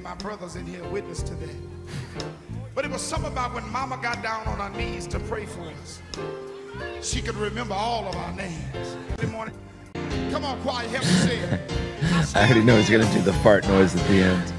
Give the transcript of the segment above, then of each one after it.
and my brothers in here witness to that. But it was something about when Mama got down on her knees to pray for us. She could remember all of our names. Good morning. Come on, choir, help me say it. I already know he's going to do the fart noise at the end.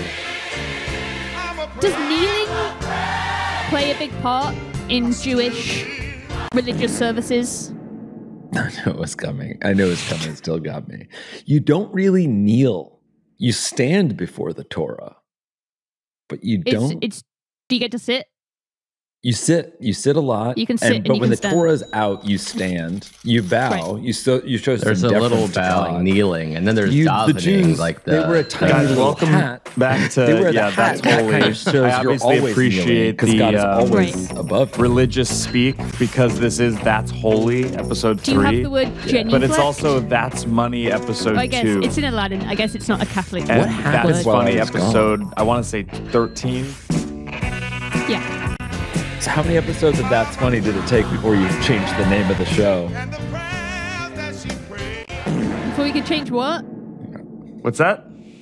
Does kneeling play a big part in Jewish religious services? I know it was coming. It still got me. You don't really kneel. You stand before the Torah. But you don't. Do you get to sit? You sit a lot. You can sit, and but you when can the stand. Torah's out, you stand. You bow. Right. You show some There's a little deference to bowing, God. kneeling, and then there's The davening. Jews, Like they wear a tiny Guys, little welcome hat. back to They wear the yeah, hat. that's That holy. kind of shows I you're obviously always appreciate because God is the always above you. religious speak because this is That's Holy episode Do you 3. have the word genuflect? But it's also That's Money episode I guess 2. it's in Aladdin. I guess it's not a Catholic and word. happened That's while I Funny was gone? episode, I want to say 13. Yeah. So how many episodes of That's Funny did it take before you changed the name of the show? And the prayer that she prayed. Before we could change what? What's that?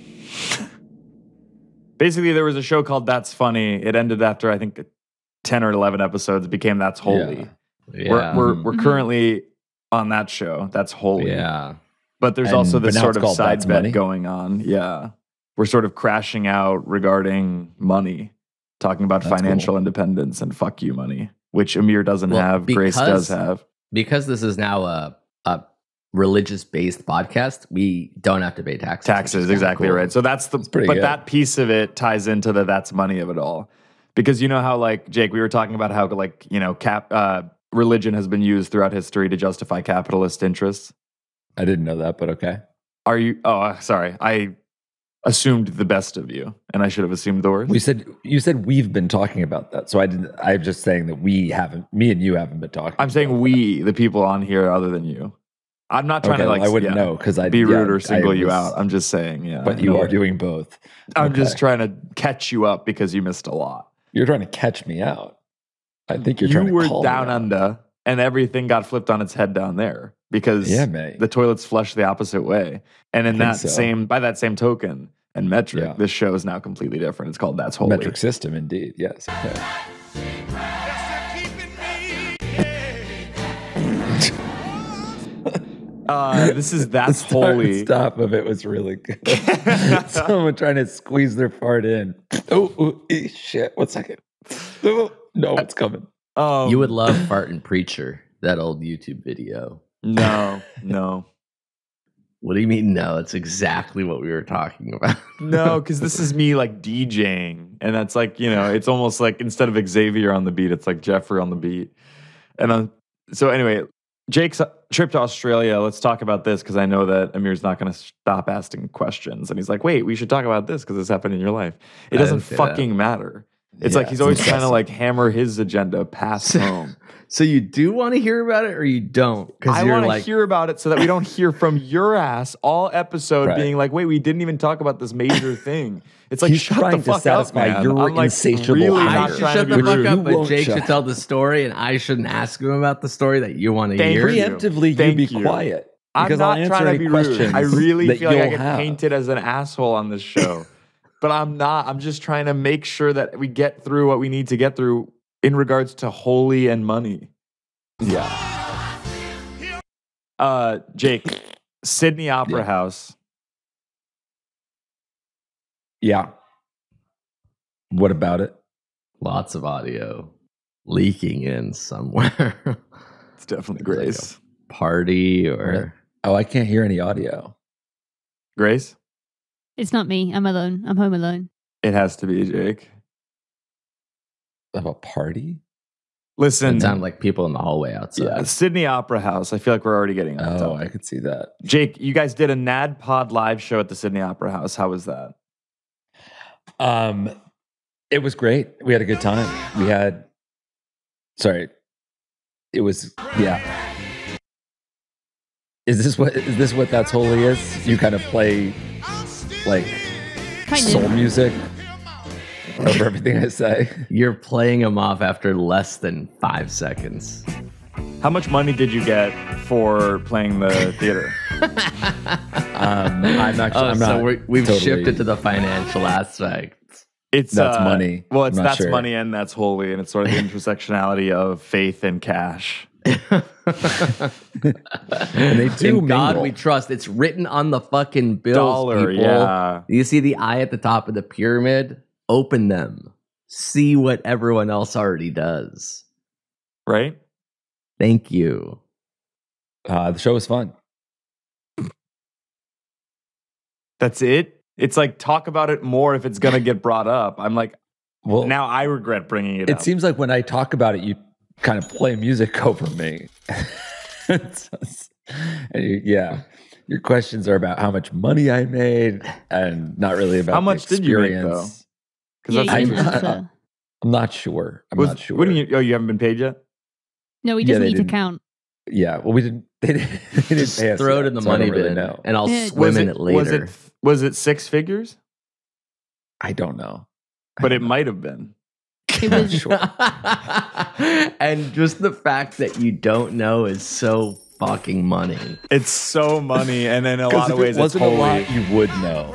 Basically, there was a show called That's Funny. It ended after, I think, 10 or 11 episodes. It became That's Holy. Yeah. We're currently on that show. That's Holy. Yeah. But there's And- also but this now sort it's of called side That's bet Money? going on. Yeah. We're sort of crashing out regarding money, talking about That's financial cool. independence and fuck you money, which Amir doesn't Well, have, Grace does have. Because this is now a religious-based podcast, we don't have to pay taxes. which Taxes, is kinda exactly cool. right. So that's the, pretty but good. that piece of it ties into the That's Money of it all. Because you know how, like, Jake, we were talking about how, like, you know, religion has been used throughout history to justify capitalist interests. I didn't know that, but okay. Are you, sorry. I assumed the best of you, and I should have assumed the worst. You said we've been talking about that, so I didn't. I'm just saying that me and you haven't been talking. I'm saying we, the people on here other than you. I'm not trying Okay, to, like, I wouldn't know because I be rude or I single you was- out. I'm just saying, yeah. But you are doing both. I'm Okay. just trying to catch you up because you missed a lot. You're trying to catch me out. I think you're You trying to were call me down out. under, and everything got flipped on its head down there because Yeah, mate. the toilets flush the opposite way. And in I that think so. by that same token and metric, Yeah. this show is now completely different. It's called That's Holy. Metric system, indeed. Yes. Okay. That's still keeping me. Yeah. This is That's The start and Holy. stop of it was really good. Someone trying to squeeze their fart in. Oh, shit! 1 second. Oh, no, it's coming. You would love Fart and Preacher, that old YouTube video. No. What do you mean? No, it's exactly what we were talking about. No, because this is me like DJing, and that's like, you know, it's almost like instead of Xavier on the beat, it's like Jeffrey on the beat. And so anyway, Jake's trip to Australia. Let's talk about this because I know that Amir's not going to stop asking questions, and he's like, "Wait, we should talk about this because this happened in your life." It I doesn't didn't say that. fucking matter. It's Yeah, like he's it's always trying to impressive. like hammer his agenda past home. So you do want to hear about it, or you don't? Because I you're want to like, hear about it so that we don't hear from your ass all episode Right. being like, wait, we didn't even talk about this major thing. It's like, He's shut trying the to fuck satisfy up, man. your I'm like insatiable really hunger. I not should trying shut to the be fuck rude. up, You but won't Jake shut. should tell the story, and I shouldn't ask him about the story that you want to Thank hear. you. Preemptively, you Thank be you. quiet. I'm Because I'll not answer trying to any be rude. questions I really that feel like I you'll get have. painted as an asshole on this show. But I'm not. I'm just trying to make sure that we get through what we need to get through in regards to holy and money. Yeah. Jake, Sydney Opera Yeah. House. Yeah. What about it? Lots of audio leaking in somewhere. It's definitely Like Grace. Party or Oh, I can't hear any audio. Grace? It's not me. I'm alone. I'm home alone. It has to be Jake. Of a party? Listen, it sounded like people in the hallway outside. yeah, Sydney Opera House. I feel like we're already getting off Oh, topic. I could see that. Jake, you guys did a NADPOD live show at the Sydney Opera House. How was that? It was great. We had a good time. It was yeah. Is this what That's Holy is? You kind of play like Kind soul of. music over everything I say. You're playing them off after less than 5 seconds. How much money did you get for playing the theater? I'm not. I'm so not. we've totally- shifted to the financial aspect. It's That's money. Well, it's I'm not that's sure. money and that's holy, and it's sort of the intersectionality of faith and cash. And they do In God mingle. we trust. It's written on the fucking bills, Dollar, people. yeah. You see the eye at the top of the pyramid? Open them. See what everyone else already does. Right? Thank you. The show was fun. That's it. It's like talk about it more if it's gonna get brought up. I'm like, Well, now I regret bringing it up. it seems like when I talk about it, you kind of play music over me. Yeah, your questions are about how much money I made, and not really about How much the did you make, experience. Because Yeah, that's you I'm- didn't interesting. answer. I'm not sure. I'm Was- not sure. What do you? Oh, you haven't been paid yet. No, he Yeah, doesn't they need to didn't. count. Yeah, well, we didn't. They didn't Just pay us throw it yet, in the so I money don't really bin, know. and I'll Yeah. swim in it later. Was it six figures? I don't know. But it might have been. It was Sure. And just the fact that you don't know is so fucking money. It's so money, and in a Because lot if of ways, it it's wasn't a holy. lot, you would know.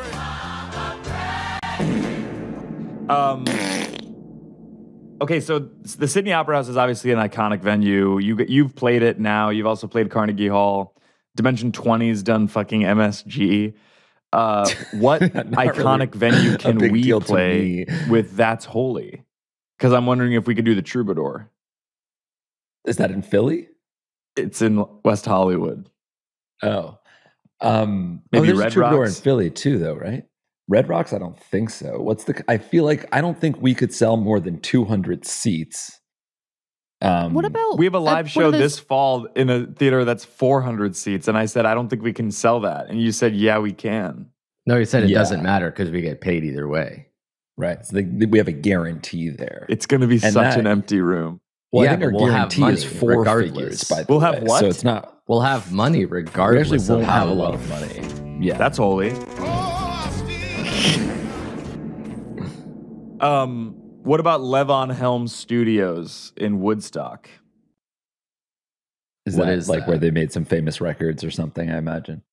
Okay, so the Sydney Opera House is obviously an iconic venue. You've played it now. You've also played Carnegie Hall. Dimension 20's done fucking MSG. What Not iconic really venue a can big we deal to play me. with That's Holy? Because I'm wondering if we could do the Troubadour. Is that in Philly? It's in West Hollywood. Oh, Maybe there's a Red Troubadour Rocks? in Philly too, though, right? Red Rocks, I don't think so. I feel like I don't think we could sell more than 200 seats. what about We have a live what show are those- this fall in a theater that's 400 seats, and I said, I don't think we can sell that. And you said, yeah, we can. No, you said it Yeah. doesn't matter because we get paid either way. Right? So we have a guarantee there. It's going to be And such that- an empty room. Well, Yeah, I think our but we'll have guarantee is money 4 regardless. figures. By the We'll way. have what? So it's not. We'll have money We regardless actually won't of have how a lot low. of money. Yeah. That's holy. What about Levon Helms Studios in Woodstock? Is What that is like that? where they made some famous records or something? I imagine.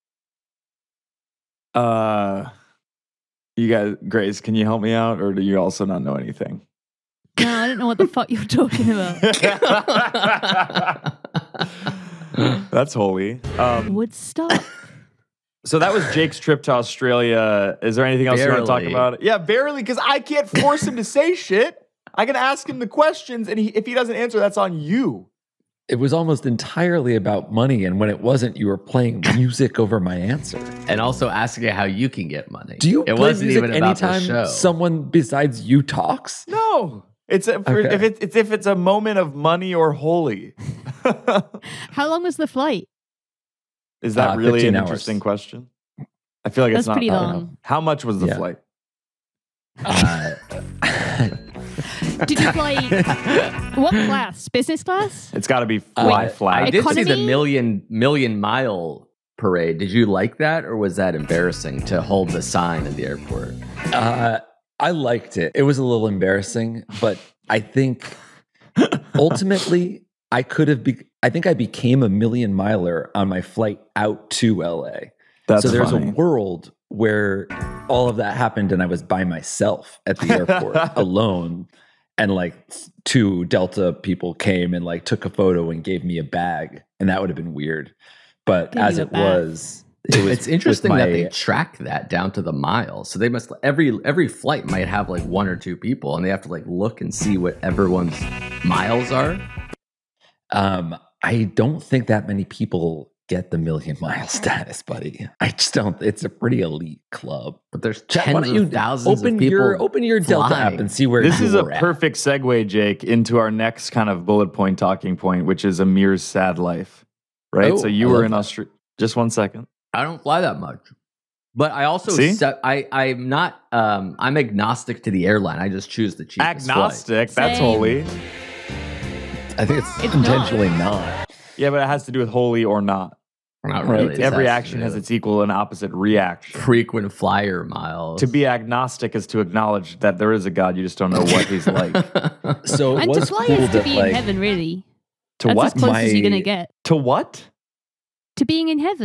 You guys, Grace, can you help me out, or do you also not know anything? No, I don't know what the fuck you're talking about. That's holy. Woodstock. So that was Jake's trip to Australia. Is there anything else you want to talk Barely. about? Yeah, barely, because I can't force him to say shit. I can ask him the questions, and if he doesn't answer, that's on you. It was almost entirely about money, and when it wasn't, you were playing music over my answer. And also asking how you can get money. Do you It play wasn't music even about the anytime show. someone besides you talks? No, it's Okay. if it's a moment of money or holy. How long was the flight? Is that really 15 an hours. interesting question? I feel like That's it's not. pretty I don't long. know. How much was the Yeah. flight? Did you fly what class? Business class? It's got to be fly Wait, flat. I did see the Economy? million mile parade. Did you like that, or was that embarrassing to hold the sign at the airport? I liked it. It was a little embarrassing, but I think ultimately I could have. I think I became a million miler on my flight out to LA. That's so there's funny. a world where all of that happened, and I was by myself at the airport alone, and like 2 Delta people came and like took a photo and gave me a bag, and that would have been weird. But Gave as you a it bag. was, it was It's interesting with that my- they track that down to the mile. So they must every flight might have like 1 or 2 people, and they have to like look and see what everyone's miles are. I don't think that many people get the million mile status, buddy. I just don't. It's a pretty elite club. But there's Chat, why tens don't you of thousands open of people. open your Delta flying. app and see where This is a you're at. perfect segue, Jake, into our next kind of bullet point talking point, which is Amir's sad life. Right? Oh, so you I were love in that. Australia. Just 1 second. I don't fly that much. But I also See? I'm not I'm agnostic to the airline. I just choose the cheapest flight. Agnostic. That's Same. holy. I think it's It's intentionally not. Yeah, but it has to do with holy or not. Not Right. really. It just Every has to action do has with its equal and opposite reaction. frequent flyer miles. To be agnostic is to acknowledge that there is a God. You just don't know what he's like. So it And to was fly cool is to that be like in heaven, really. To That's what? as close as you're My- gonna get To what? to being in heaven.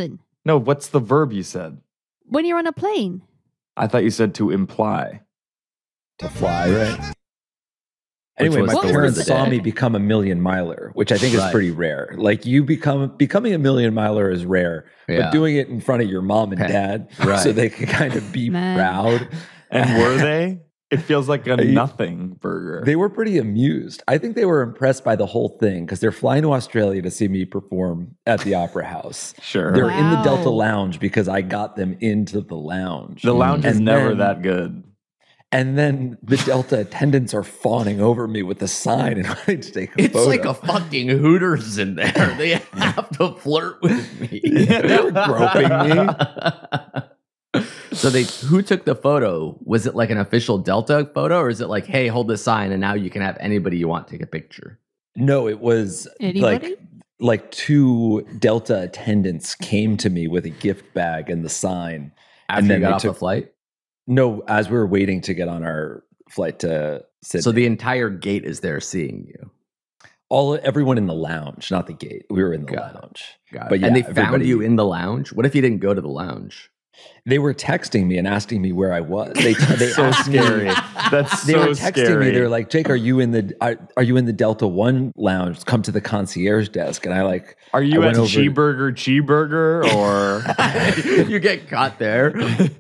No, what's the verb you said? When you're on a plane. I thought you said to imply. To fly, right? Anyway, was my the word parents of the saw day. me become a million miler, which I think is Right. pretty rare. Like becoming a million miler is rare, Yeah. but doing it in front of your mom and dad, Right. so they can kind of be Man. proud. And were they? It feels like a I- nothing burger. They were pretty amused. I think they were impressed by the whole thing because they're flying to Australia to see me perform at the Opera House. Sure. They're in the Delta Wow. Lounge because I got them into the lounge. The lounge is And never then- that good. And then the Delta attendants are fawning over me with a sign and wanting to take a It's photo. like a fucking Hooters in there. They have to flirt with me. They were groping me. So who took the photo? Was it like an official Delta photo, or is it like, hey, hold the sign and now you can have anybody you want take a picture? No, it was Anybody? like two Delta attendants came to me with a gift bag and the sign. After And you then got they off the flight? No, as we were waiting to get on our flight to Sydney. So the entire gate is there seeing you. Everyone in the lounge, not the gate. We were in the Got it. lounge. Got it. But yeah, and they found everybody- you in the lounge? What if you didn't go to the lounge? They were texting me and asking me where I was. They So asked me- scary. That's They so were texting scary. me. They're like, "Jake, are you in the Delta One lounge? Come to the concierge desk." And I like, Are you I at went over- Cheeseburger or You get caught there.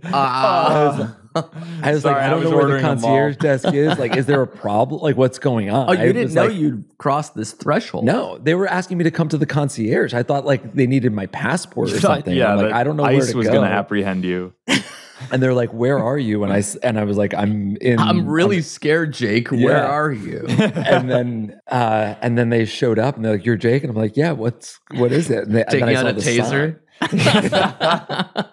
I was Sorry, like, I I don't was know where the ordering a concierge desk is. Like, is there a problem? Like, what's going on? Oh, I you didn't was know like, you'd crossed this threshold. No, they were asking me to come to the concierge. I thought like they needed my passport or something. Yeah, I'm like, that I don't know ICE where to was go. going to apprehend you. And they're like, "Where are you?" And I was like, "I'm in." I'm really scared, Jake. Where Yeah. are you? and then they showed up and they're like, "You're Jake," and I'm like, "Yeah, what is it?" And, Taking I out saw a the taser?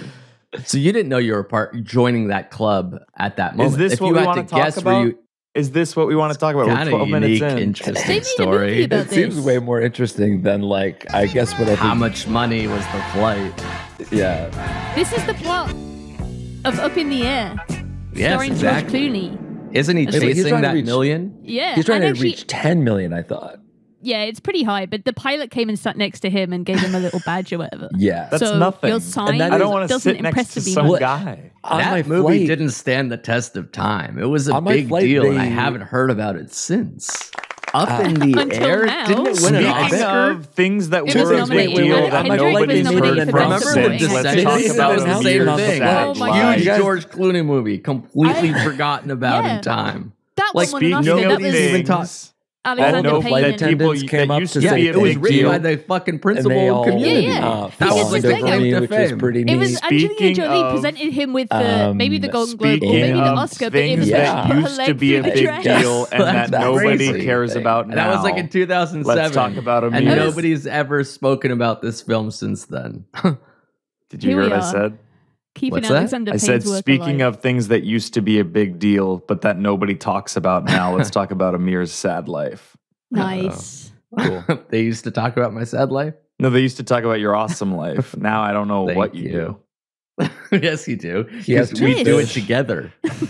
So you didn't know you were joining that club at that moment. this if what you we had wanna to talk guess about? where you Is this what we want to talk about? We're kind 12 of minutes unique, in. interesting They made a story. movie about It seems this. way more interesting than like I guess whatever. How much money was the flight? Yeah, This is the plot of Up in the Air, Yes, starring exactly. George Clooney. Isn't he It's like he's chasing trying to that reach- million? Yeah, he's trying and to actually- reach 10 million. I thought. Yeah, it's pretty high, but the pilot came and sat next to him and gave him a little badge or whatever. Yeah, That's so nothing. your And sign that I don't want to doesn't sit next impress to me some much. guy. on my That movie flight, didn't stand the test of time. It was a On my big flight, deal, and I they- haven't heard about it since. Up in the Until air, now. didn't it win an Speaking Oscar? of things that It were was a big nominated. deal Hendrick that was nobody's nominated heard for from Best Remember Supporting since. the Let's Actor. talk Descendants? about That was the Amir same on the thing. flag. Oh my Huge God. George Clooney movie, completely I- forgotten about Yeah. in time. That Like, one won an Speaking Oscar. of That nobody was even talk- things Alexander no Payne. flight and- attendant- people Attendants came that up used to to Yeah, be say a it was big written deal. by the fucking and principal they all of community. Yeah, yeah. uh, That was fawned just over saying. me, Claim to which was fame. pretty It neat. was Angelina Speaking Jolie of- presented him with maybe the Golden Globe or Speaking maybe the of Oscar, but it was things when that she put her used leg to be a through the big dress. deal and that That's nobody crazy cares thing. about And now. that was like in 2007. Let's talk about And Amir. nobody's ever spoken about this film since then. Did you Here hear we what I are. said? Keeping What's that? Alexander I Payne's said, work speaking alive. of things that used to be a big deal, but that nobody talks about now, let's talk about Amir's sad life. Nice. They used to talk about my sad life. No, they used to talk about your awesome life. Now I don't know Thank what you do. Yes, you do. He has 'Cause we two do it fish. together.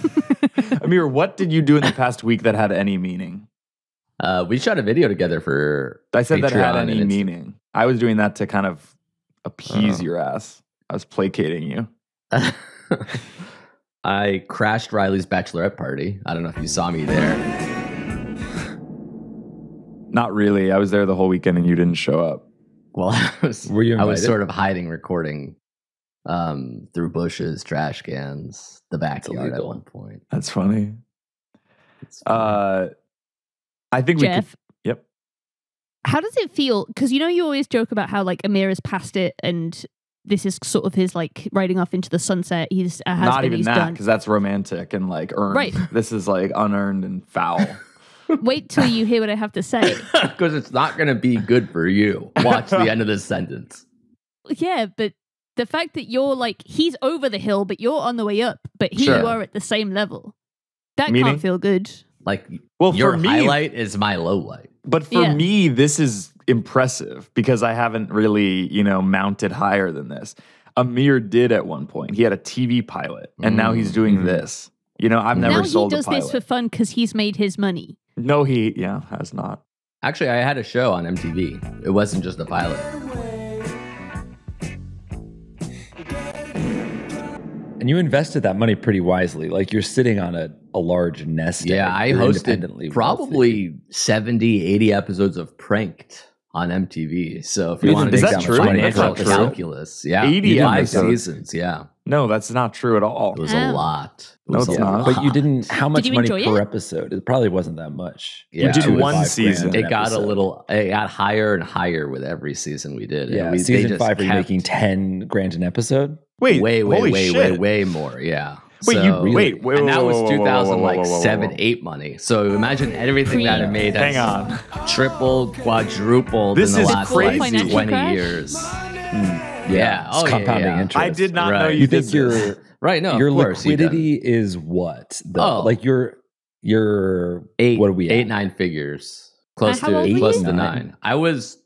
Amir, what did you do in the past week that had any meaning? We shot a video together for. I said that had Patreon, any and it's- meaning. I was doing that to kind of appease your ass. I was placating you. I crashed Riley's bachelorette party. I don't know if you saw me there. Not really. I was there the whole weekend and you didn't show up. Well, Were you I was invited? sort of hiding, recording through bushes, trash cans, the backyard at illegal. one point. That's funny. It's fun. I think we could. Jeff, Yep. how does it feel? Because you know you always joke about how like Amir has passed it and this is sort of his like riding off into the sunset. He's a Not has-been, even he's that, done. because that's romantic and like earned. Right. This is like unearned and foul. Wait till you hear what I have to say. Because it's not going to be good for you. Watch the end of this sentence. Yeah, but the fact that you're like he's over the hill, but you're on the way up, but here Sure. you are at the same level. That Meaning? can't feel good. Like, Well, your for me, highlight is my low light. but for Yeah. me, this is impressive because I haven't really, mounted higher than this. Amir did at one point. He had a TV pilot, and now he's doing this. I've never Now he sold a does pilot. this for fun because he's made his money. No, he has not. Actually, I had a show on MTV. It wasn't just a pilot. And you invested that money pretty wisely. Like you're sitting on a large nest egg. Yeah, I You're hosted independently probably 70, 80 episodes of Pranked on MTV. So if you Is want to that take true? some That's financial not true. calculus, yeah, 80 5 episodes. seasons, yeah, No, that's not true at all. it was Oh. a lot. It No, was it's a not. But you lot. didn't. How much you money enjoy per it? episode? It probably wasn't that much. Yeah. You did 2 to one 5 season. grand It an got episode. it got higher and higher with every season we did. Yeah, they season just 5, are you kept making 10 grand an episode? Wait, way holy shit. way more. Yeah. Wait, you wait, and that was whoa, whoa, whoa, whoa, 2007, whoa. 8 money. So imagine everything that it made. Hang has on. tripled, quadrupled This in the is last crazy. like Financial 20 crash? years. Yeah, Oh, it's yeah, compounding yeah. interest. I did not know Right. you You did think your this. Right? No, your of course, you done. liquidity is what? Oh. Like your eight, what are we at? 8, 9 figures, close how old to were close you? to 9. 9. I was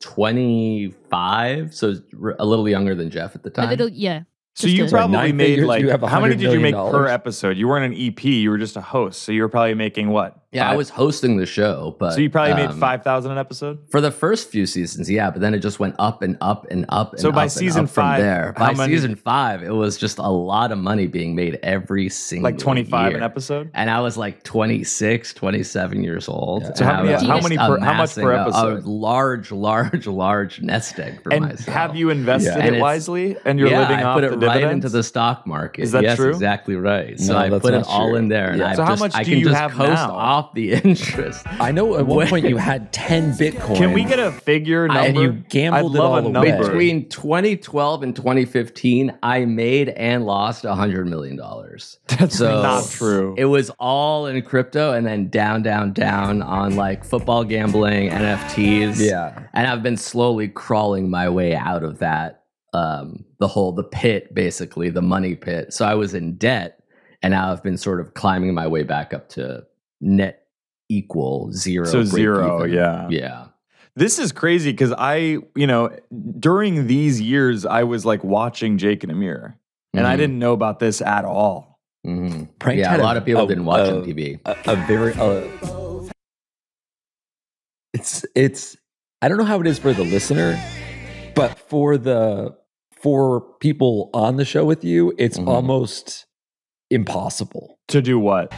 25, so a little younger than Jeff at the A time. little, yeah. So Just you a- probably 9 made figures, like you have how many $100 did you make million? per episode? You weren't an EP, you were just a host. So you were probably making what? Yeah, I was hosting the show, but So you probably made 5,000 $5,000 an episode? for the first few seasons. Yeah, but then it just went up and up and up. And So by up and season up from 5, there, how by many- season 5, it was just a lot of money being made every single Like 25 year. an episode? And I was like 26, 27 years old. Yeah. So and how I many- was how just many per- how much per amassing episode? A large nest egg for And myself. have you invested Yeah. And it it's- wisely? And you're yeah, living I off put the it dividends? right into the stock market. Is that yes, true? exactly right. So No, I that's put it not all true. in there, and Yeah. I've So how just, much I do can you just have coast now? off the interest. I know at one point you had 10 Bitcoin. Can we get a figure number? and you gambled I'd it love all a away. number. Between 2012 and 2015, I made and lost $100 million. That's not true. It was all in crypto, and then down on like football gambling, NFTs. Yeah. And I've been slowly crawling my way out of that, the pit, basically, the money pit. So I was in debt, and now I've been sort of climbing my way back up to net equal zero. So break zero, even. yeah. Yeah. This is crazy because during these years, I was like watching Jake and Amir, and I Mhm. didn't know about this at all. Mhm. Pranked Yeah, had a lot of people didn't watch MTV. a very it's I don't know how it is for the listener, but for people on the show with you, it's Mhm. almost impossible To do what?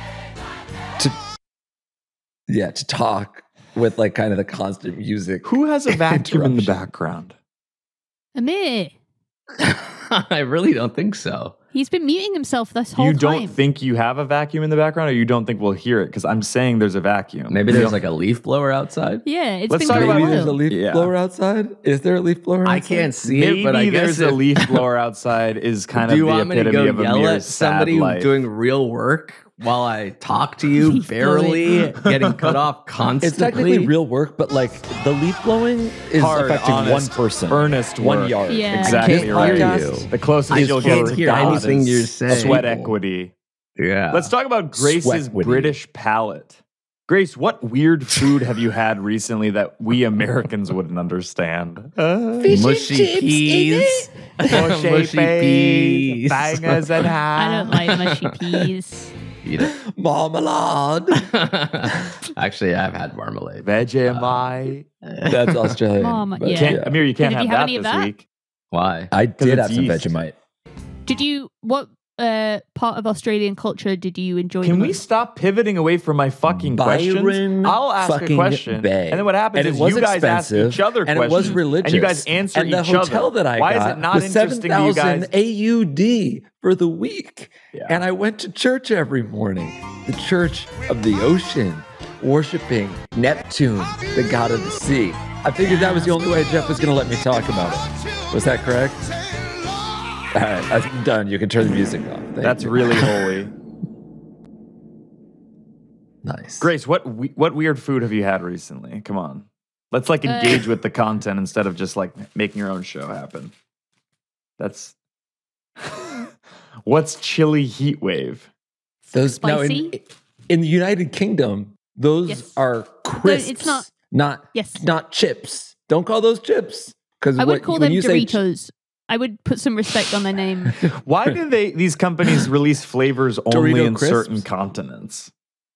to talk with like kind of the constant music. Who has a vacuum in the Interruption. background? Amir. I really don't think so. He's been muting himself this whole You time. don't think you have a vacuum in the background, or you don't think we'll hear it? Because I'm saying there's a vacuum. Maybe there's like a leaf blower outside. Yeah, it's Let's been talk going about- Maybe wild. there's a leaf Yeah. blower outside. Is there a leaf blower outside? I can't see Maybe it, but I guess there's a if- leaf blower outside is kind Do of you the want me to epitome go of yell Amir's at somebody sad who's life. doing real work while I talk to you Leaf barely, getting cut off constantly? It's technically real work, but like the leaf blowing is Hard, affecting honest, one person, earnest one work. yard. Yeah. Exactly Can't right. podcast. The closest I you'll can't get to hear God anything is you're saying. sweat equity. Yeah. Let's talk about Grace's Sweat-witty. British palate. Grace, what weird food have you had recently that we Americans wouldn't understand? mushy peas. Mushy peas. bangers and I ham. don't like mushy peas. Eat it. Marmalade. Actually, I've had marmalade. Vegemite. That's Australian. Mom, but yeah. Amir, you can't Did have you have that any of this that? week. Why? I did it's have some yeast. Vegemite. Did you, what part of Australian culture did you enjoy Can the we most? stop pivoting away from my fucking questions? Byron I'll ask a fucking question, Bay. and then what happens And it is was you guys ask expensive, each other and questions, it was religious. and you guys answer and each the hotel other. that I Why got is it not was interesting to you 7,000 guys? AUD for the week. Yeah. And I went to church every morning. The church of the ocean, worshiping Neptune, the god of the sea. I figured that was the only way Jeff was going to let me talk about it. Was that correct? All right, I'm done. You can turn the music off. Thank That's you. really holy. nice. Grace, what weird food have you had recently? Come on. Let's like engage with the content instead of just like making your own show happen. That's what's chili heat wave? Those now Spicy? in the United Kingdom, those Yes. are crisps. it's not- not Yes. not chips. Don't call those chips because I would call them you say Doritos. I would put some respect on their name. Why do these companies release flavors only Dorito in crisps? certain continents?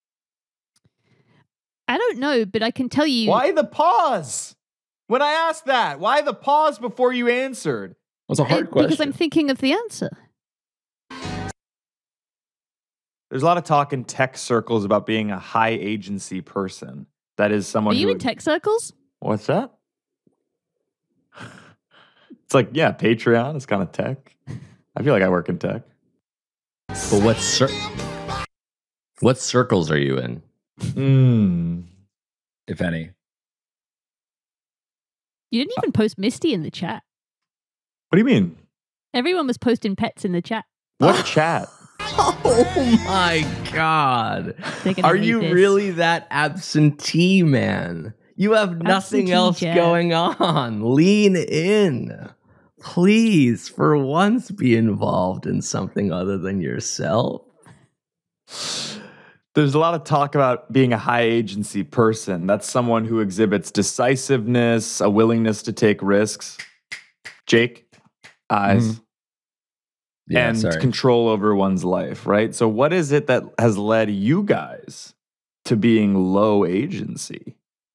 I don't know, but I can tell you. Why the pause? When I asked that, why the pause before you answered? was a hard question. Because I'm thinking of the answer. There's a lot of talk in tech circles about being a high agency person. That is Are someone you who. in tech circles? What's that? It's like, yeah, Patreon is kind of tech. I feel like I work in tech. But what circles are you in? If any. You didn't even post Misty in the chat. What do you mean? Everyone was posting pets in the chat. What chat? Oh my God. They're gonna Are hate you this. really that absentee, man? You have nothing Absentee, else Jeff. going on. Lean in. Please, for once, be involved in something other than yourself. There's a lot of talk about being a high agency person. That's someone who exhibits decisiveness, a willingness to take risks. Jake, eyes, Yeah, and sorry. control over one's life, right? So, what is it that has led you guys to being low agency?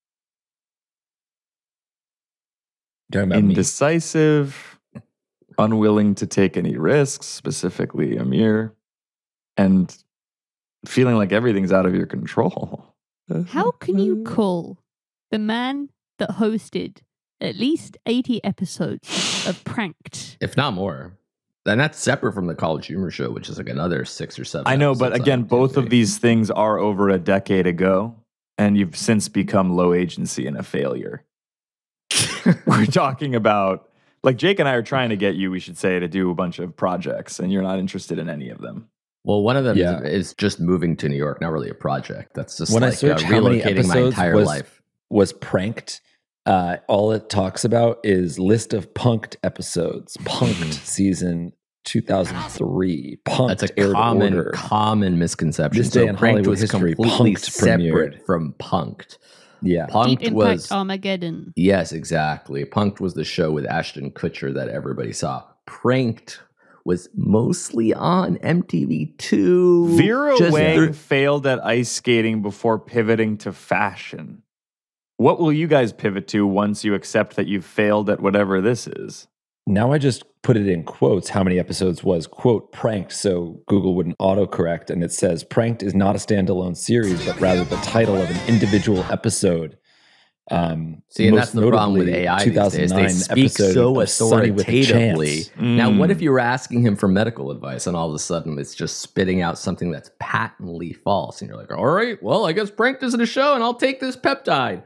Talking about me. Indecisive, unwilling to take any risks, specifically Amir, and feeling like everything's out of your control. How can you call the man that hosted at least 80 episodes of Pranked? If not more. And that's separate from the College Humor Show, which is like another 6 or 7. I know, but episodes again, on both of TV. these things are over a decade ago, and you've since become low agency and a failure. We're talking about, like, Jake and I are trying to get you, we should say, to do a bunch of projects, and you're not interested in any of them. Well, one of them Yeah. is just moving to New York, not really a project. That's just When I like search how many relocating my episodes entire life. was Pranked, all it talks about is list of Punked episodes. Punked season 2003. Punked That's a aired common order. common misconception. This day in Pranked Hollywood was history, completely Punked separate premiered. from Punked. Yeah. Deep Punked Impact was Armageddon. yes, exactly. Punked was the show with Ashton Kutcher that everybody saw. Pranked was mostly on MTV2. Vera Just Wang through- failed at ice skating before pivoting to fashion. What will you guys pivot to once you accept that you've failed at whatever this is? Now I just put it in quotes how many episodes was, quote, pranked, so Google wouldn't autocorrect. And it says, pranked is not a standalone series, but rather the title of an individual episode. See, and Most that's the problem with notably, AI these days. 2009 They speak episode so of Sunny with a authoritatively. Chance. Now, what if you were asking him for medical advice and all of a sudden it's just spitting out something that's patently false? And you're like, all right, well, I guess Pranked isn't a show and I'll take this peptide.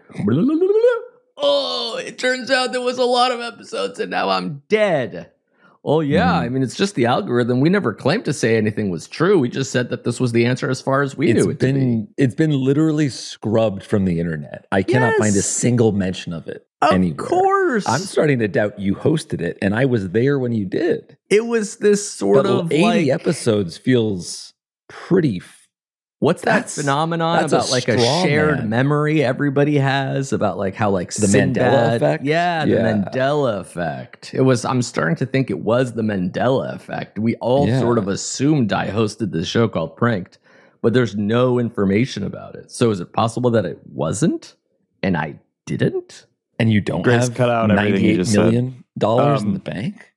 Oh, it turns out there was a lot of episodes and now I'm dead. Oh, yeah. I mean, it's just the algorithm. We never claimed to say anything was true. We just said that this was the answer as far as we knew it to be. It's been literally scrubbed from the internet. I cannot find a Yes. single mention of it Of anywhere. course. I'm starting to doubt you hosted it, and I was there when you did. It was this sort But of 80 like episodes feels pretty. what's that That's- phenomenon that's a about like a straw shared man. memory everybody has about like how like The Sinbad, Mandela effect? Yeah, the Yeah. Mandela effect. I'm starting to think it was the Mandela effect. We all Yeah. sort of assumed I hosted this show called Pranked, but there's no information about it. So is it possible that it wasn't and I didn't? And you don't Grace have cut out everything you $98 just said. million in the bank?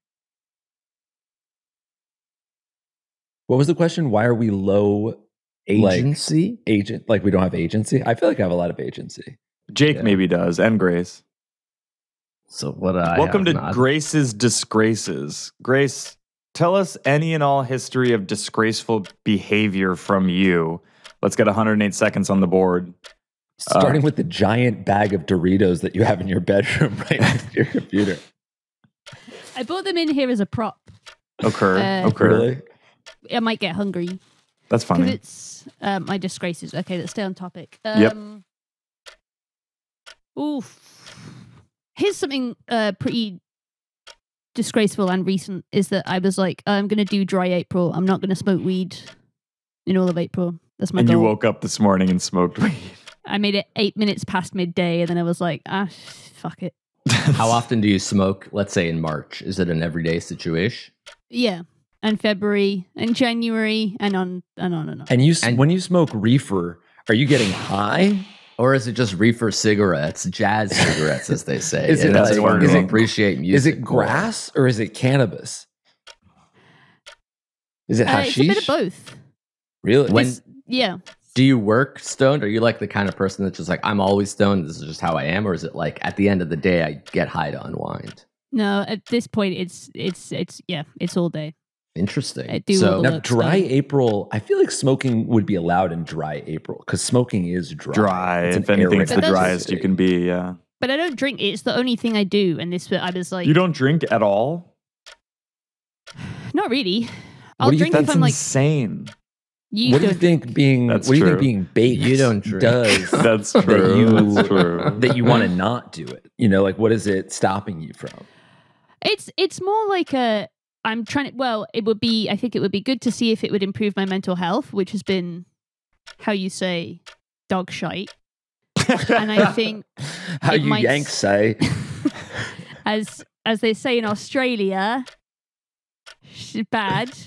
What was the question? Why are we low Agency? agent? Like we don't have agency? I feel like I have a lot of agency. Jake Yeah. maybe does, and Grace. So what I Welcome to have not- Grace's Disgraces. Grace, tell us any and all history of disgraceful behavior from you. Let's get 108 seconds on the board. Starting with the giant bag of Doritos that you have in your bedroom right next to your computer. I brought them in here as a prop. Occur. Uh, Really? I might get hungry That's because funny. it's my disgraces. Okay, let's stay on topic. Yep. Oof. Here's something pretty disgraceful and recent is that I was like, I'm going to do dry April. I'm not going to smoke weed in all of April. That's my And goal. you woke up this morning and smoked weed. I made it 8 minutes past midday, and then I was like, fuck it. How often do you smoke, let's say in March? Is it an everyday situation? Yeah. And February and January and on and on and on. And when you smoke reefer, are you getting high? Or is it just reefer cigarettes, jazz cigarettes, as they say? Is it that's like- where is you it- appreciate music? Is it more. grass or is it cannabis? Is it It's a bit of hashish? both. Really? When Yeah. do you work stoned? Are you like the kind of person that's just like, I'm always stoned, this is just how I am? Or is it like at the end of the day I get high to unwind? No, at this point it's all day. Interesting. I do so all the Now, work dry stone. April, I feel like smoking would be allowed in dry April because smoking is dry. Dry. It's an If anything, it's the But that's- driest you can be. Yeah. But I don't drink. It's the only thing I do, and this I was like, You don't drink at all? not really. What I'll do you- drink if That's I'm like, insane. you What do you don't. think being That's what do you true. think being baked You don't drink. does That's that true. you That's true. that you want to not do it? You know, like what is it stopping you from? It's more like I'm trying to. Well, it would be. I think it would be good to see if it would improve my mental health, which has been, how you say, dog shite. And I think How it you might Yanks say. as they say in Australia, bad.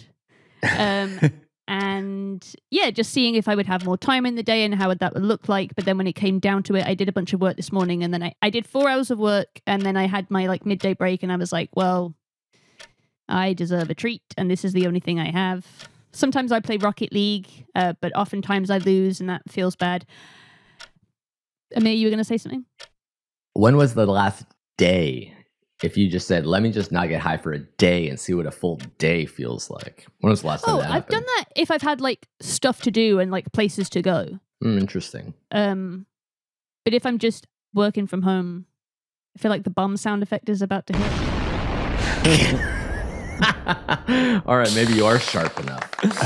And yeah, just seeing if I would have more time in the day and how that would look like. But then when it came down to it, I did a bunch of work this morning, and then I did 4 hours of work, and then I had my like midday break, and I was like, well, I deserve a treat, and this is the only thing I have. Sometimes I play Rocket League, but oftentimes I lose, and that feels bad. Amir, you were going to say something? when was the last day? If you just said, let me just not get high for a day and see what a full day feels like. When was the last time Oh, that happened? I've done that if I've had like stuff to do and like places to go. Interesting. But if I'm just working from home, I feel like the bomb sound effect is about to hit. All right, maybe you are sharp enough.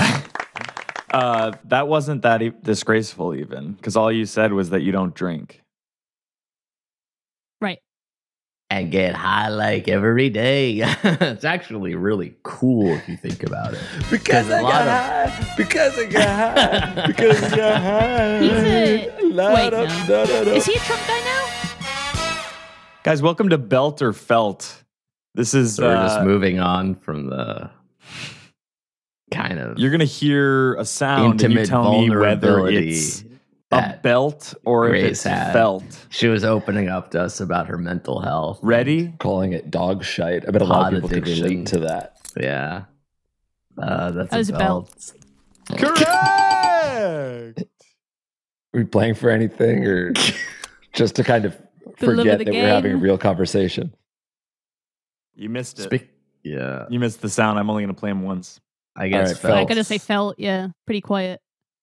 That wasn't that disgraceful even, because all you said was that you don't drink. Right. And get high like every day. It's actually really cool if you think about it. Because a I lot got of- high. Because I got high. Because I got high. He's a- La, wait, da, no. da, da, da. Is he a Trump guy now? Guys, welcome to Belt or Felt. This is So we're just moving on from the kind of you're gonna hear a sound and you intimate tell me whether vulnerability it's a that belt or if Grace it's had. felt. she was opening up to us about her mental health. Ready? Calling it dog shite. I bet a lot of Pot people could addiction. relate to that. Yeah. That's That was a belt. Correct. Are we playing for anything or just to kind of The love of forget the that we're having a game. real conversation? You missed it. Yeah. You missed the sound. I'm only gonna play him once. I guess right, felt. I gotta say felt, yeah. Pretty quiet.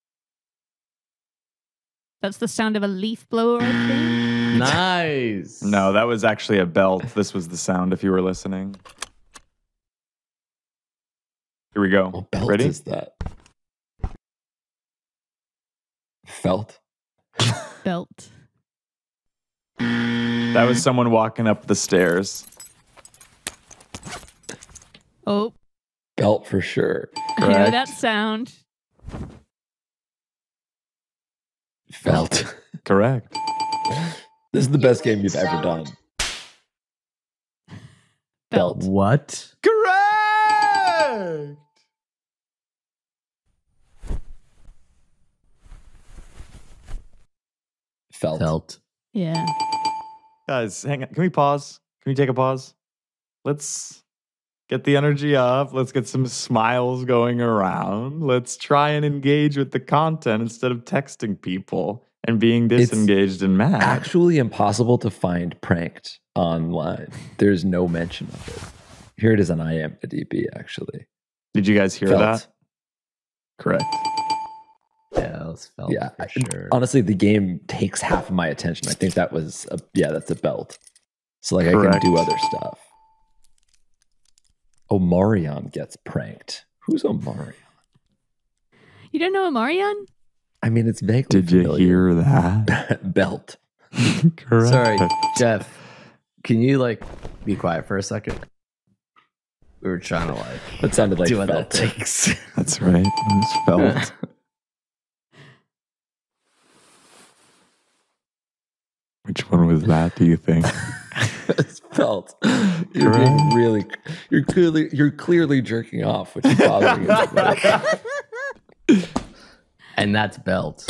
That's the sound of a leaf blower, I think. Nice. No, that was actually a belt. This was the sound if you were listening. Here we go. What belt Ready? is that? Felt. Belt. That was someone walking up the stairs. Oh, Belt for sure. I know Correct. that sound. Felt. Correct. This is the best game you've ever done. Belt. What? Correct. Felt. Felt. Yeah. Guys, hang on. Can we pause? Can we take a pause? Let's get the energy up. Let's get some smiles going around. Let's try and engage with the content instead of texting people and being It's disengaged and mad. Actually impossible to find pranked online. There's no mention of it. Here it is on IMDb, actually. Did you guys hear Felt. that? Correct. Yeah, it was felt Yeah. for sure. Honestly, the game takes half of my attention. I think that was that's a belt. So like I Correct. can do other stuff. Omarion gets pranked. Who's Omarion? You don't know Amarion? I mean, it's vaguely Did you familiar. hear that? Belt? Correct. Sorry, Jeff. Can you like be quiet for a second? We were trying to like That sounded like do what felt. that takes. That's right. It's felt. Which one was that, do you think? It's felt. You're being really. You're clearly jerking off, which is bothering me. And that's belt.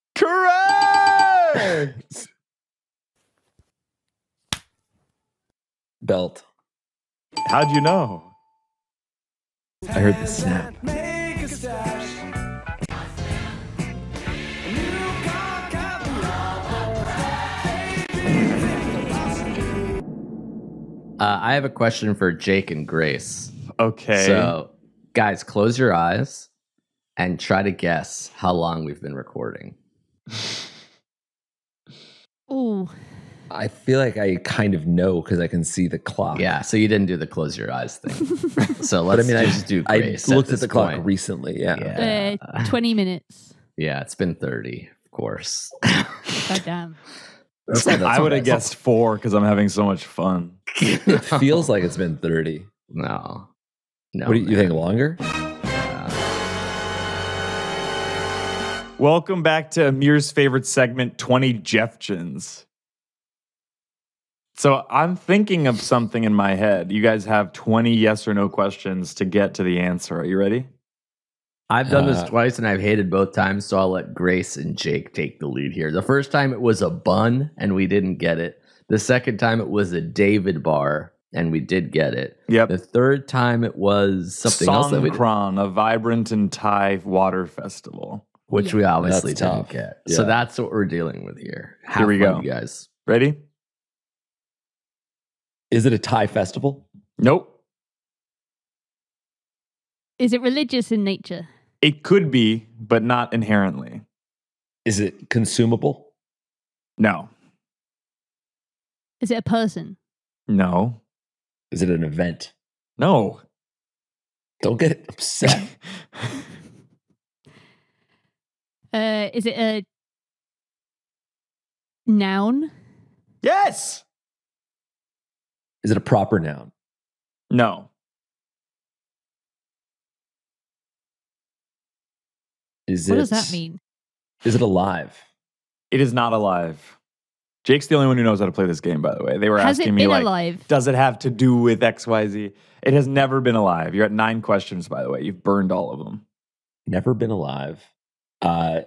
Correct! Belt. How'd you know? I heard the snap. I have a question for Jake and Grace. Okay. So, guys, close your eyes and try to guess how long we've been recording. Ooh. I feel like I kind of know because I can see the clock. Yeah, so you didn't do the close your eyes thing. So But let's I mean, just do I Grace. looked at this the clock point. recently. Yeah. 20 minutes. Yeah, it's been 30, of course. God damn. That's not I would have surprising. guessed 4 because I'm having so much fun. It feels like it's been 30. No. No. What do you think? Longer? Welcome back to Amir's favorite segment, 20 Jeffchins. So I'm thinking of something in my head. You guys have 20 yes or no questions to get to the answer. Are you ready? I've done this twice and I've hated both times, so I'll let Grace and Jake take the lead here. The first time it was a bun and we didn't get it. The second time it was a David bar and we did get it. Yep. The third time it was something else that we did, Songkran, a vibrant and Thai water festival. which we obviously That's didn't tough. get. Yeah. So that's what we're dealing with here. Here we Have go. fun, you guys. Ready? Is it a Thai festival? Nope. Is it religious in nature? It could be, but not inherently. Is it consumable? No. Is it a person? No. Is it an event? No. Don't get upset. Is it a noun? Yes. Is it a proper noun? No. What does that mean? Is it alive? It is not alive. Jake's the only one who knows how to play this game, by the way. They were Has it asking me, been like, alive? does it have to do with XYZ? It has never been alive. You're at 9 questions, by the way. You've burned all of them. Never been alive. Are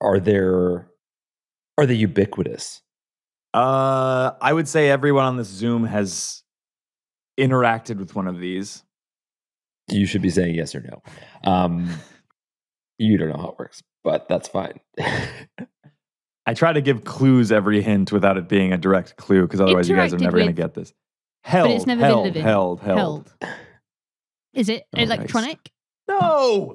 they ubiquitous? I would say everyone on this Zoom has interacted with one of these. You should be saying yes or no. You don't know how it works, but that's fine. I try to give clues every hint without it being a direct clue, because otherwise you guys are Interacted never going to with, get this. Held, but it's never held, been living. held. Is it Oh, nice. electronic? No!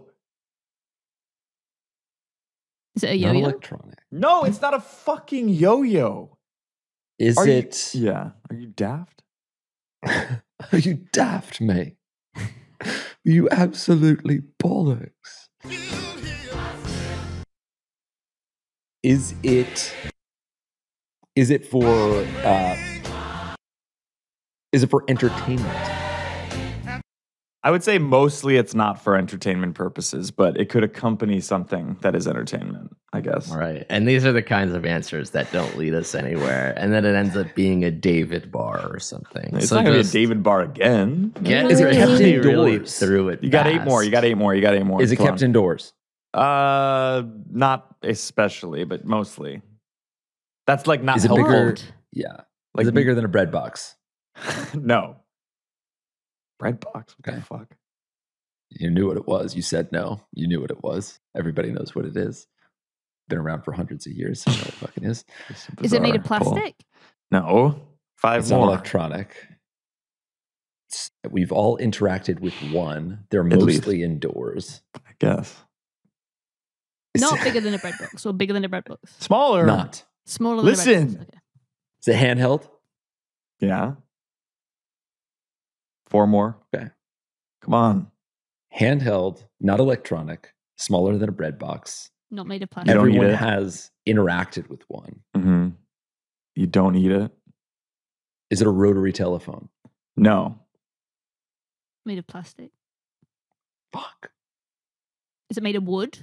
Is it a Not yo-yo? electronic. No, it's not a fucking yo-yo. Is Are you- it? Yeah. Are you daft? Are you daft, mate? You absolutely bollocks. Is it for entertainment? I would say mostly it's not for entertainment purposes, but it could accompany something that is entertainment, I guess. All right. And these are the kinds of answers that don't lead us anywhere. And then it ends up being a David bar or something. It's So not going to be a just David bar again. Get Is it kept really indoors? through it. You got 8 fast. more. You got 8 more. You got 8 more. Is it Come kept indoors? on. Not especially, but mostly. That's like not Is it helpful. bigger? Cold. Yeah. Like Is it bigger than a bread box? No. Bread box. What Okay. the fuck? You knew what it was. You said no. You knew what it was. Everybody knows what it is. Been around for hundreds of years. So you know what it fucking is. Is it made of Bizarre. Cool. plastic? No. 5 It's not more. electronic. We've all interacted with one. They're At least. mostly indoors. I guess. Not bigger than a bread box or bigger than a bread box? Smaller. Not. Smaller than a bread Listen. box. Okay. Is it handheld? Yeah. 4 more. Okay. Come on. Handheld, not electronic, smaller than a bread box. Not made of plastic. You don't eat Everyone it? has interacted with one. Mm-hmm. You don't eat it? Is it a rotary telephone? No. Made of plastic. Fuck. Is it made of wood?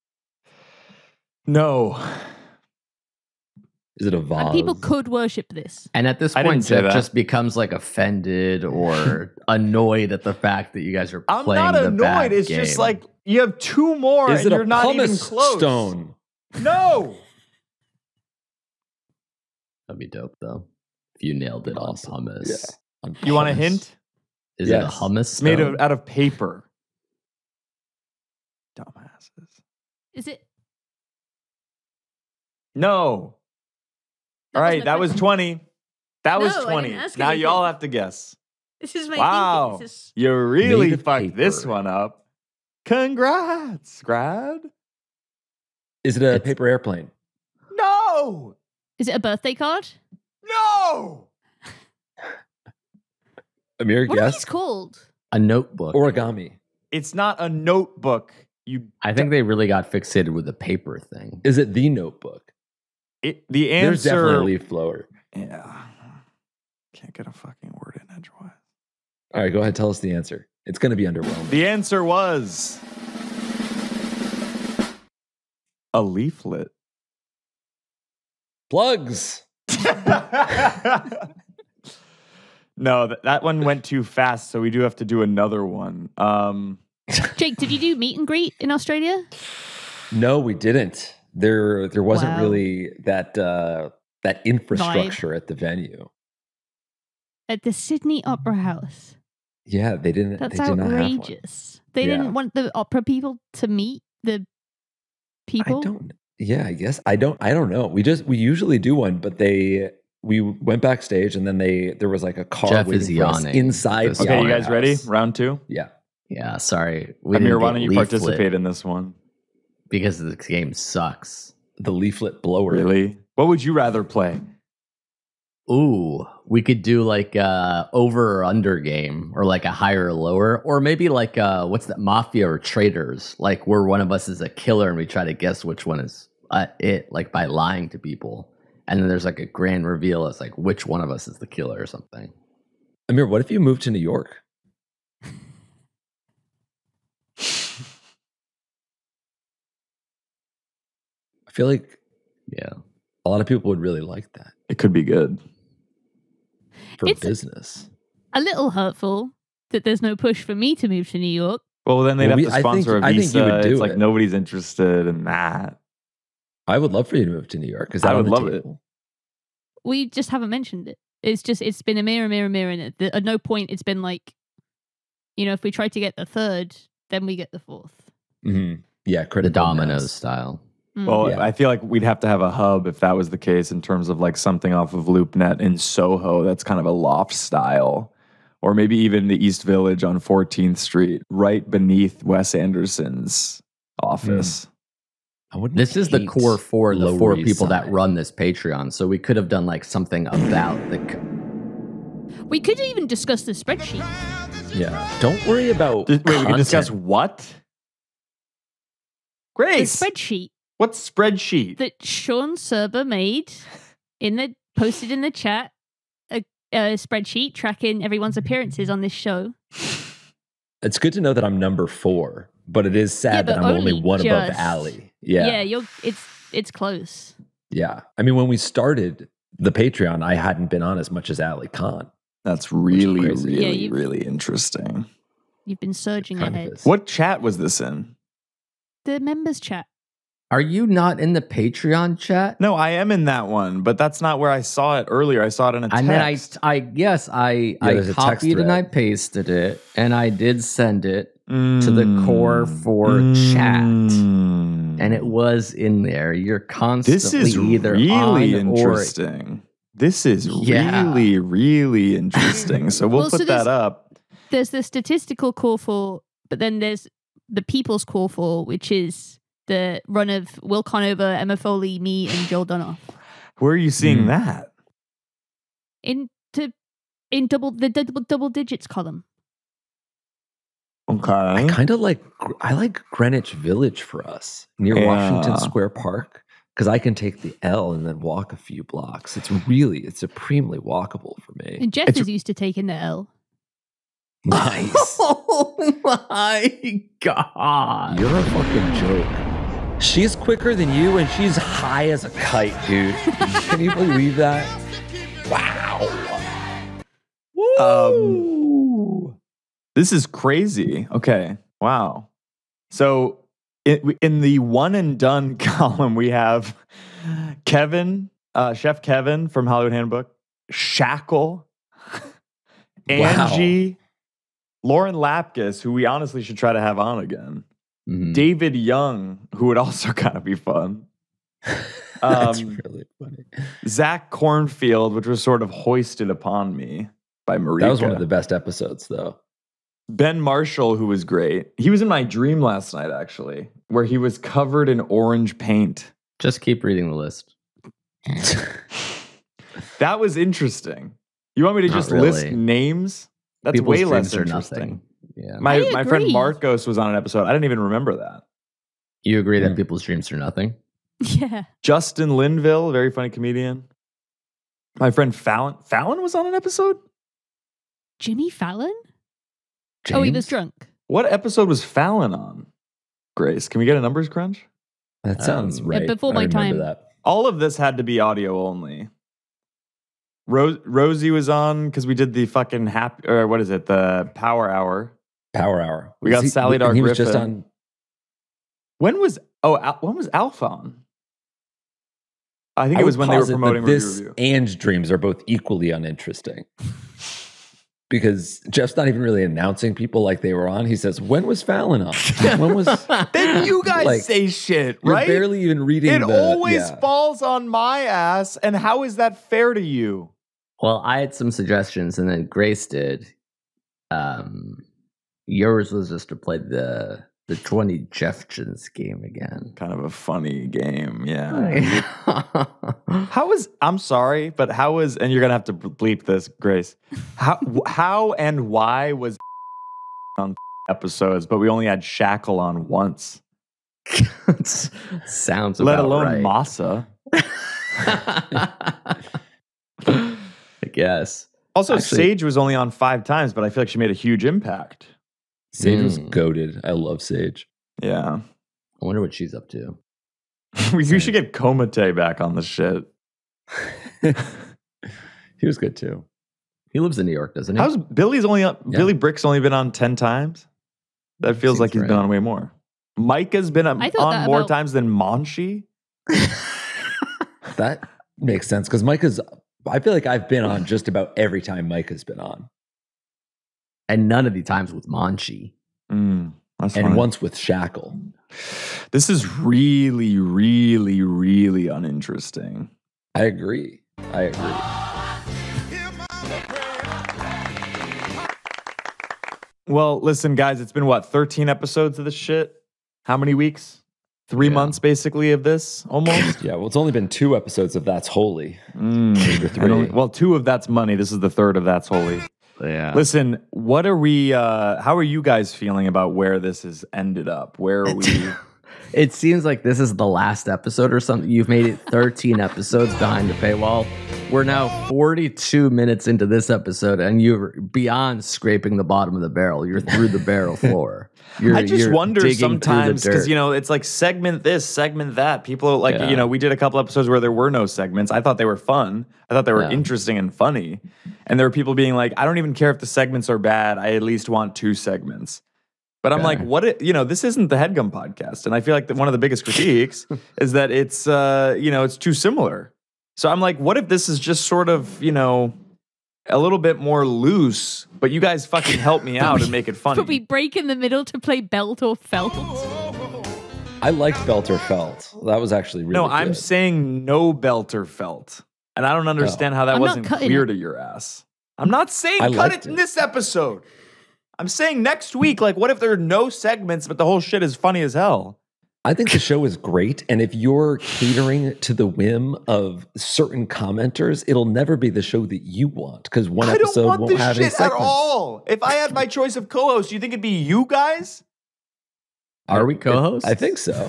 No. Is it a vase? And people could worship this. And at this I point, didn't say Jeff that. just becomes like offended or annoyed at the fact that you guys are I'm playing not the bad annoyed. It's game. just like you have 2 more Is and it you're a not even pumice close. stone? No. That'd be dope, though. If you nailed it Awesome. on hummus. Yeah. On You want a hummus. hint? Is it a Yes. hummus? It's made stone? out of paper. Dumbasses. Is it? No. All right, wasn't a that was question. 20. That was No, I 20. didn't ask Now you all anything. have to guess. This is my Wow. thinking. This is You really Made of fucked this paper. one up. Congrats, grad. Is it a It's- paper airplane? No. Is it a birthday card? No. Amir, What are guess? these called? A notebook. Origami. It's not a notebook. I think they really got fixated with the paper thing. Is it the notebook? The There's definitely a answer. leaf blower. Yeah. Can't get a fucking word in edgewise. All right, go ahead. Tell us the answer. It's going to be underwhelming. The answer was a leaflet. Plugs. No, that one went too fast, so we do have to do another one. Jake, did you do meet and greet in Australia? No, we didn't. There wasn't Wow. really that infrastructure at the venue. At the Sydney Opera House. Yeah, they didn't. That's they did not have one. outrageous. They Yeah. didn't want the opera people to meet the people. I don't. Yeah, I guess I don't know. We usually do one, but we went backstage and then there was like a car Jeff is waiting for us yawning. inside. This the Okay, you opera guys ready? house. Round 2. Yeah. Yeah, sorry. We Amir, didn't why get don't you leaflet participate in this one? Because this game sucks. The leaflet blower. Really? What would you rather play? Ooh, we could do like a over or under game, or like a higher or lower, or maybe like what's that, Mafia or Traitors, like where one of us is a killer and we try to guess which one is it, like by lying to people, and then there's like a grand reveal as like which one of us is the killer or something. Amir, what if you moved to New York? I feel like Yeah, a lot of people would really like that It could be good. for It's- business. A little hurtful that there's no push for me to move to New York. Well, then they'd Well, have to sponsor I a think visa. you would do It's like it. nobody's interested in that. I would love for you to move to New York. Is I that on would the love it. table? We just haven't mentioned it. It's been a mirror, and at no point it's been like, if we try to get the third, then we get the fourth. Mm-hmm. Yeah, the critical Dominoes mass. style. Mm. Well, Yeah. I feel like we'd have to have a hub if that was the case in terms of like something off of LoopNet in Soho that's kind of a loft style. Or maybe even the East Village on 14th Street, right beneath Wes Anderson's office. I wouldn't This is the hate core four, the Lower 4 East people that Side. run this Patreon. So we could have done like something about the. We could even discuss the spreadsheet. Yeah. Don't worry about. Wait, we can discuss content. what? The Grace, spreadsheet what spreadsheet? that Sean Serber made posted in the chat. A spreadsheet tracking everyone's appearances on this show. It's good to know that I'm number 4, but it is sad Yeah, that but I'm only only one above just- Allie. Yeah, Yeah. it's close. Yeah. I mean, when we started the Patreon, I hadn't been on as much as Allie Khan. That's really, crazy. Yeah, really, you've- really interesting. You've been surging Kind of ahead. is. What chat was this in? The members chat. Are you not in the Patreon chat? No, I am in that one, but that's not where I saw it earlier. I saw it in a text. And then I there's a text copied and I thread. pasted it, and I did send it to the core for chat, and it was in there. You're constantly This is either really on interesting. This is Yeah. really, really interesting. So we'll Well, so put that up. There's the statistical call for, but then there's the people's call for, which is the run of Will Conover, Emma Foley, me, and Joel Donoff. Where are you seeing Hmm. that? In the double digits column. Okay. I kind of like Greenwich Village for us near Yeah. Washington Square Park because I can take the L and then walk a few blocks. It's supremely walkable for me. And Jeff It's- is used to taking the L. Nice. Oh my god! You're a fucking joke. She's quicker than you and she's high as a kite, dude. Can you believe that? Wow. Woo! This is crazy. Okay. Wow. So in the one and done column, we have Kevin, Chef Kevin from Hollywood Handbook, Shackle, Angie, Lauren Lapkus, who we honestly should try to have on again, Mhm. David Young, who would also kind of be fun, That's really funny. Zach Cornfield, which was sort of hoisted upon me. by Marika. That was one of the best episodes, though. Ben Marshall, who was great. He was in my dream last night, actually, where he was covered in orange paint. Just keep reading the list. That was interesting. You want me to Not just really. list names? That's People's way less dreams are interesting. nothing. Yeah. My I friend agree. Marcos was on an episode. I didn't even remember that. You agree that Mm. people's dreams are nothing? Yeah. Justin Linville, very funny comedian. My friend Fallon. Fallon was on an episode? Jimmy Fallon? Oh, he was James? drunk. What episode was Fallon on? Grace, can we get a numbers crunch? That sounds Yeah, right. before I my remember time. That. All of this had to be audio only. Rosie was on because we did the fucking happy, or what is it? The Power Hour. Power Hour. We got Sally Dar He was just Griffin. on. When was Alpha on? I think I it was would when they were posit that promoting this Review. and Dreams are both equally uninteresting. Because Jeff's not even really announcing people like they were on. He says, "When was Fallon on? When was?" Then you guys Like, say shit, You're right? barely even reading. It the, always yeah. falls on my ass, and how is that fair to you? Well, I had some suggestions, and then Grace did. Yours was just to play the 20 Jeffchens game again. Kind of a funny game, yeah. How is? I'm sorry, but how is? And you're gonna have to bleep this, Grace. How and why was on episodes, but we only had Shackle on once, Sounds let about alone right. Massa. I guess. Also, Actually- Sage was only on 5 times, but I feel like she made a huge impact. Sage was Mm. goated. I love Sage. Yeah, I wonder what she's up to. we should get Komite back on the shit. He was good too. He lives in New York, doesn't he? How's Billy's only on, Billy Brick's only been on 10 times? That feels Seems like he's been right. on way more. Micah's been on I thought that more about- times than Monshi. That makes sense because Micah's. I feel like I've been on just about every time Micah's been on, And none of the times with Manchi. That's and funny. once with Shackle. This is really, really, really uninteresting. I agree. Well, listen, guys, it's been what, 13 episodes of this shit? How many weeks? 3 Yeah. months, basically, of this, almost. Yeah, well, it's only been 2 episodes of That's Holy. I don't- well, 2 of That's Money. This is the 3rd of That's Holy. Yeah. Listen, what are we? How are you guys feeling about where this has ended up? Where are we? It seems like this is the last episode or something. You've made it 13 episodes behind the paywall. We're now 42 minutes into this episode, and you're beyond scraping the bottom of the barrel. You're through the barrel floor. I just wonder digging through the sometimes because dirt. it's like segment this, segment that. People are like, Yeah. we did a couple episodes where there were no segments. I thought they were fun. I thought they were Yeah. interesting and funny. And there were people being like, I don't even care if the segments are bad. I at least want 2 segments. But I'm like, this isn't the Headgum podcast. And I feel like that one of the biggest critiques is that it's, it's too similar. So I'm like, what if this is just sort of, a little bit more loose, but you guys fucking help me out and make it funny. But we break in the middle to play belt or felt. I liked Belter Felt. That was actually really No, good. I'm saying no Belter felt. And I don't understand how that I'm not wasn't cutting clear it. to your ass. I'm not saying I cut liked it in it. this episode. I'm saying next week, like, what if there are no segments, but the whole shit is funny as hell? I think the show is great, and if you're catering to the whim of certain commenters, it'll never be the show that you want because one I don't episode want won't this have any shit at segments. all. If I had my choice of co-host, do you think it'd be you guys? Are we co-hosts? I think so.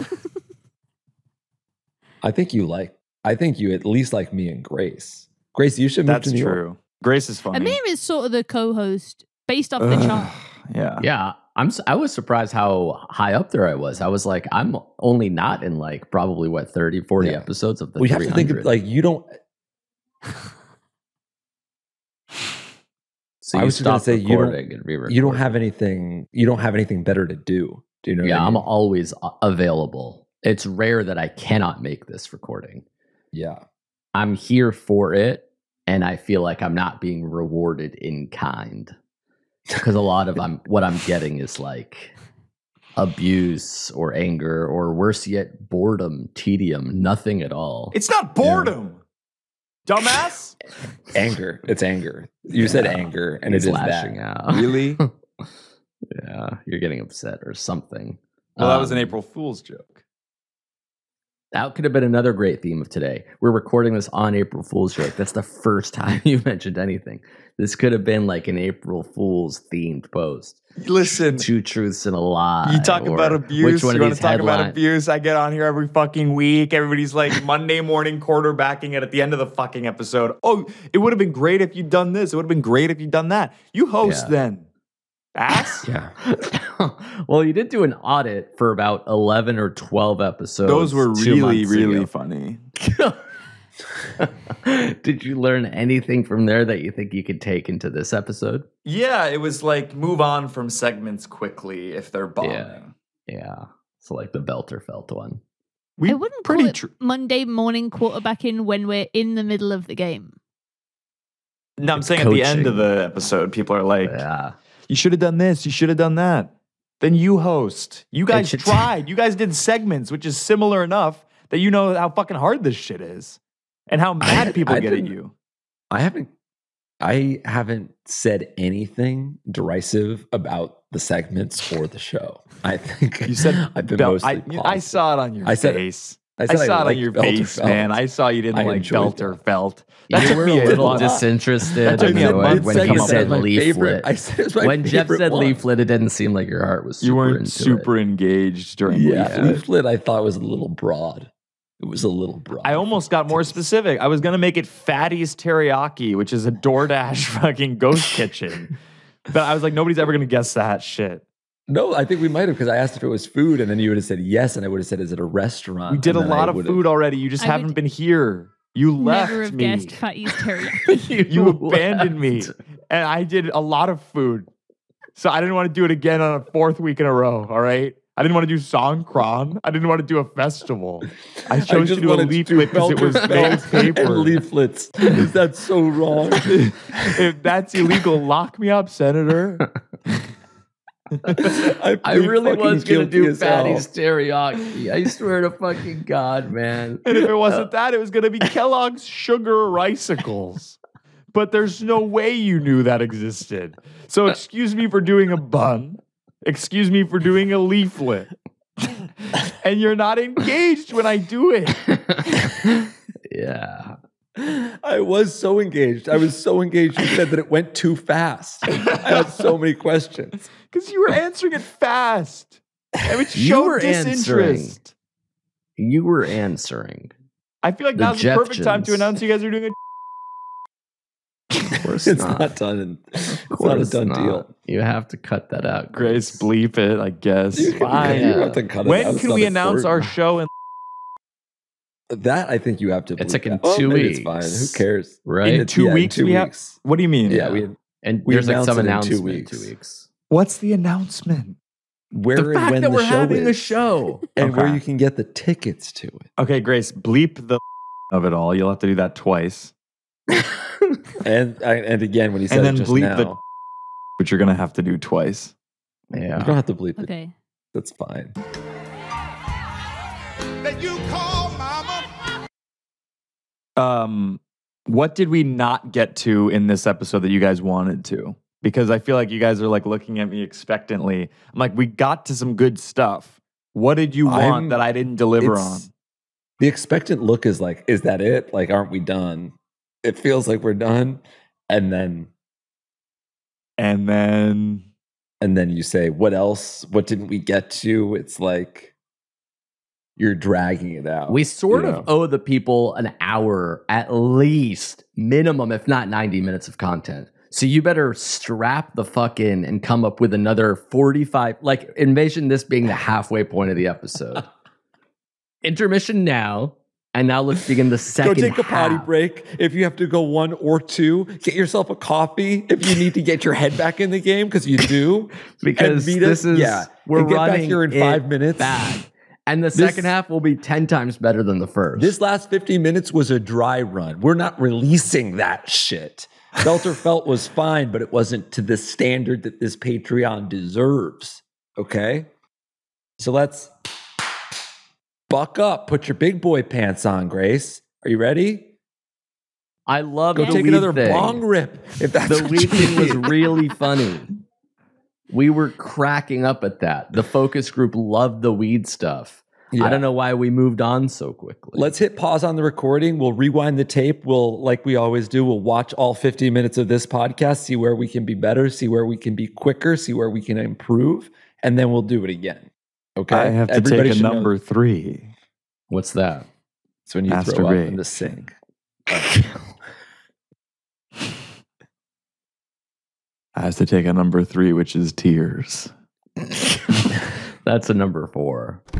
I think you at least like me and Grace. Grace, you should move That's to New York. true. Grace is funny. Amir is sort of the co-host based off the chart. Yeah. Yeah, I was surprised how high up there I was. I was like, I'm only not in like probably 30, 40 Yeah. episodes of the We have to think of 300. like you don't. So I you was just gonna stop say you don't- recording and re-record. You don't have anything better to do. Do you know? Yeah, what I I'm mean? always available. It's rare that I cannot make this recording. Yeah. I'm here for it, and I feel like I'm not being rewarded in kind because a lot of what I'm getting is like abuse or anger or worse yet, boredom, tedium, nothing at all. It's not boredom. Dumbass? Anger. It's anger. You said anger, and He's it is lashing that. out. Really? Yeah, you're getting upset or something. Well, that was an Um, April Fool's joke. That could have been another great theme of today. We're recording this on April Fool's joke. That's the first time you mentioned anything. This could have been like an April Fool's themed post. Listen, Two truths and a lie. you talk or about abuse. Which one You of want these to talk about headline- abuse? I get on here every fucking week. Everybody's like Monday morning quarterbacking it at the end of the fucking episode. Oh, it would have been great if you'd done this. It would have been great if you'd done that. You host Yeah. then. Ass? Yeah. Well, you did do an audit for about 11 or 12 episodes. Those were 2 really, months really ago. funny. Did you learn anything from there that you think you could take into this episode? Yeah, it was like move on from segments quickly if they're bombing. Yeah. So like the Belterfelt one. We I wouldn't pretty call it Monday morning quarterbacking when we're in the middle of the game. No, I'm It's saying at the end coaching. of the episode, people are like, Yeah. you should have done this, you should have done that. Then you host. You guys should- tried. You guys did segments, which is similar enough that you know how fucking hard this shit is and how mad people I get at didn't- you. I haven't said anything derisive about the segments or the show. I think You said I've been Bel- mostly I positive. saw it on your I said- face. I I said saw it on liked your face, Belterfelt. man. I saw you didn't I like enjoyed Belterfelt. That You took were me a little month. disinterested That took in me the a month when to he come up said with leaflet. I said it was my When Jeff favorite said one. leaflet, it didn't seem like your heart was super You weren't into super it. engaged during Yeah, leaflet. leaflet I thought was a little broad. It was a little broad. I almost got more specific. I was gonna make it Fatty's Teriyaki, which is a DoorDash fucking ghost kitchen. But I was like, nobody's ever gonna guess that shit. No, I think we might have because I asked if it was food, and then you would have said yes, and I would have said, "Is it a restaurant?" We did a And then I lot of would have- food already. You just I haven't would been here. You left Never have me. guessed Fatty's teriyaki. You abandoned me. And I did a lot of food. So I didn't want to do it again on a fourth week in a row. All right. I didn't want to do Songkran. I didn't want to do a festival. I chose to do a leaflet because it was fake paper. and leaflets. Is that so wrong? If that's illegal, lock me up, Senator. I plead really fucking was going to guilty do as hell. Fatty's teriyaki. I swear to fucking God, man. And if it wasn't that, it was going to be Kellogg's Sugar Ricicles. But there's no way you knew that existed. So excuse me for doing a bun. Excuse me for doing a leaflet. And you're not engaged when I do it. Yeah. I was so engaged. I was so engaged. You said that it went too fast. I had so many questions. Because you were answering it fast. And it You showed were disinterest. You were answering. I feel like The now's the perfect time to Jeffgens. announce you guys are doing a Of course It's not. not done. It's Of not a course done not. deal. You have to cut that out, Grace, bleep it, I guess. Fine. You have to cut it out. When It's can not we announce our important. show? And That I think you have to. It's bleep like in out. Oh, 2 maybe weeks. It's fine. Who cares? Right? in It's- 2 yeah, weeks, 2 we have. weeks. What do you mean? Yeah, we. And We there's like some announce it in 2 announcement in 2 weeks. weeks. What's the announcement? Where The and fact when that the we're show having is, a show. and where Okay. you can get the tickets to it. Okay, Grace, bleep the of it all. You'll have to do that twice. And again, when you said And it then just bleep now, the which you're gonna have to do twice. you don't Yeah. have to bleep it. Okay. That's fine. That you call mama. What did we not get to in this episode that you guys wanted to? Because I feel like you guys are like looking at me expectantly. I'm like, we got to some good stuff. What did you want that I didn't deliver on? The expectant look is like, is that it? Like, aren't we done? It feels like we're done. And then And then you say, what else? What didn't we get to? It's like you're dragging it out. We sort you of know? owe the people an hour at least, minimum, if not 90 minutes of content. So you better strap the fuck in and come up with another 45. Like, envision this being the halfway point of the episode. Intermission now. And now let's begin the Go second take a potty half. break. If you have to go 1 or 2, get yourself a coffee. If you need to get your head back in the game, because you do. Because And meet this us- is, we're and get back running here in it 5 minutes. back. And the second half will be 10 times better than the first. This last 50 minutes was a dry run. We're not releasing that shit. Belter Felt was fine, but it wasn't to the standard that this Patreon deserves. Okay? So let's buck up. Put your big boy pants on, Grace. Are you ready? I love Go the take weed another thing. bong rip. If that's The what weed you thing was need. really funny. We were cracking up at that. The focus group loved the weed stuff. Yeah. I don't know why we moved on so quickly. Let's hit pause on the recording. We'll rewind the tape. We'll, like we always do, we'll watch all 50 minutes of this podcast, see where we can be better, see where we can be quicker, see where we can improve, and then we'll do it again. Okay? I have to Everybody take a should know number 3. What's that? it's when you throw up in Masturbate. the sink. I have to take a number 3, which is tears. That's a number 4.